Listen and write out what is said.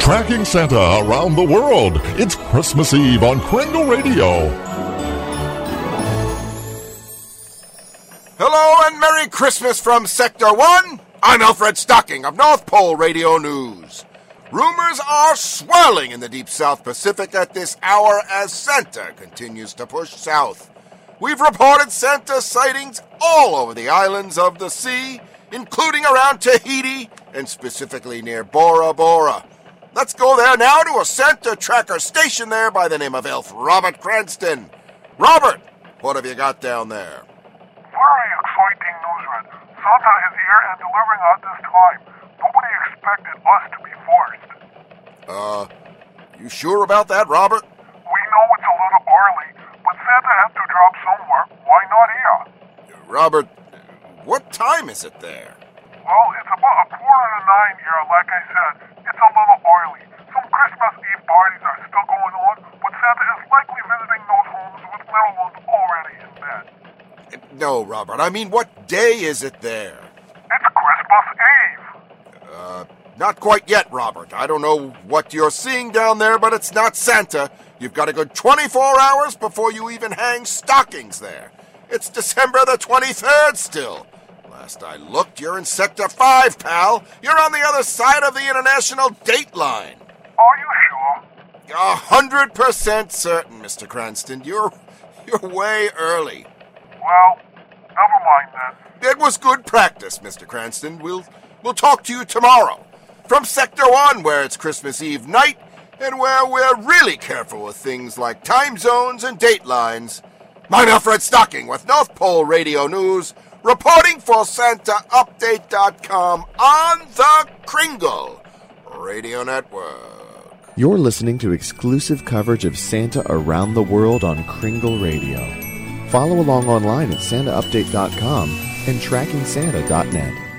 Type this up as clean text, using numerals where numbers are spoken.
Tracking Santa around the world. It's Christmas Eve on Kringle Radio. Hello and Merry Christmas from Sector 1. I'm Alfred Stocking of North Pole Radio News. Rumors are swirling in the deep South Pacific at this hour as Santa continues to push south. We've reported Santa sightings all over the islands of the sea, including around Tahiti and specifically near Bora Bora. Let's go there now to a Santa tracker station there by the name of Elf Robert Cranston. Robert, what have you got down there? Very exciting news, Red. Santa is here and delivering at this time. Nobody expected us to be first. You sure about that, Robert? We know it's a little early, but Santa has to drop somewhere. Why not here? Robert, what time is it there? Well, it's about 8:45 here, like I said. It's a little early. Some Christmas Eve parties are still going on, but Santa is likely visiting those homes with little ones already in bed. No, Robert, I mean, what day is it there? It's Christmas Eve. Not quite yet, Robert. I don't know what you're seeing down there, but it's not Santa. You've got a good 24 hours before you even hang stockings there. It's December the 23rd still. Last I looked, you're in Sector 5, pal. You're on the other side of the international date line. Are you sure? 100% certain, Mr. Cranston. You're way early. Well, never mind then. It was good practice, Mr. Cranston. We'll talk to you tomorrow. From Sector 1, where it's Christmas Eve night, and where we're really careful with things like time zones and date lines. I'm Alfred Stocking with North Pole Radio News, reporting for SantaUpdate.com on the Kringle Radio Network. You're listening to exclusive coverage of Santa around the world on Kringle Radio. Follow along online at SantaUpdate.com and TrackingSanta.net.